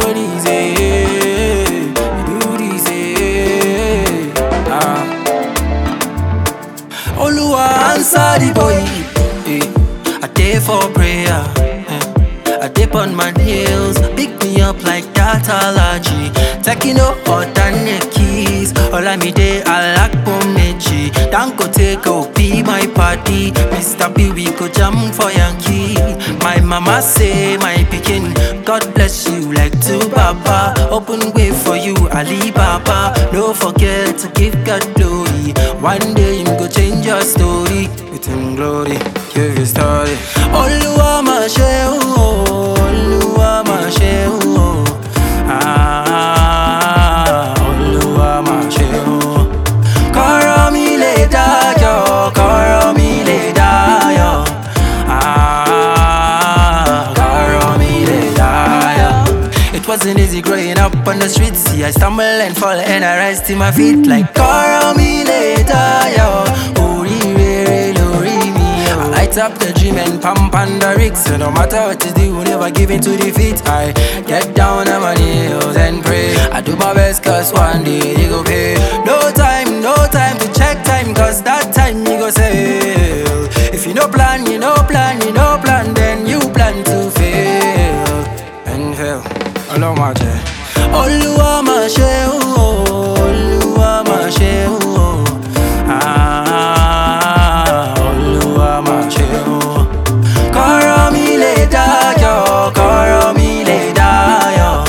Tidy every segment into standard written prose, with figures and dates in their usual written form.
this, you do this, Oluwa answer the boy. I day for prayer. I dip on my heels, pick me up like that allergy. Taking no alternate keys. All I me day, I like Pomechi. Danko take be my party. Mr. B, we go jam for Yankee. My mama say, my pikin, God bless you like two Baba. Open way for you, Ali Baba. Don't forget to give God glory. One day you go change your story. With him glory, give your story. Oluwa ma Oluwa ma Oluwa ma Koro mi le dayo, koro mi le dayo. Koro mi le dayo. It wasn't easy growing up on the streets. See, I stumble and fall and I rise to my feet like koro mi le dayo. Light up the dream and pump on the rigs. So no matter what you do, never give in to defeat. I get down on my knees and pray. I do my best cause one day you go pay. No time to check time, cause that time you go sail. If you no plan, you no plan, then you plan to fail. And fail. Oluwa ma Oluwa ma Oluwa ma Koro mi le dayo, koro mi le dayo.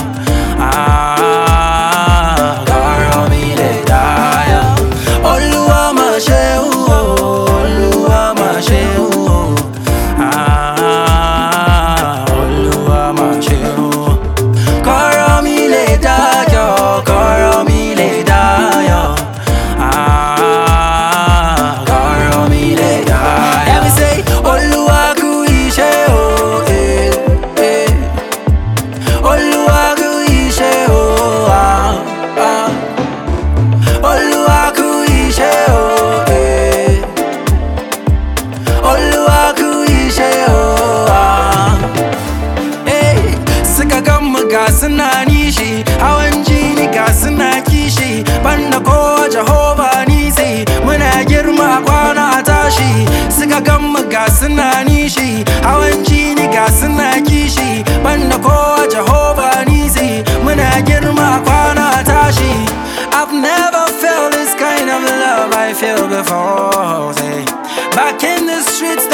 Koro mi le dayo. Oluwa ma Oluwa ma Oluwa ma Koro mi le dayo, koro mi le dayo. Koro mi le dayo. Let me say, Oluwa ku ishe o, Oluwa ku ishe o, Oluwa ku ishe o, Oluwa ku ishe o, suka gama ga suna nishi, hawan jini ga suna kishi. Banda ko Jehova nisi, muna girma kwana tashi. Suka gama ga suna nishi, hawan jini ga suna kishi. Banda ko Jehova nisi, muna girma kwana tashi. I've never felt this kind of love I feel before. Say, back in the streets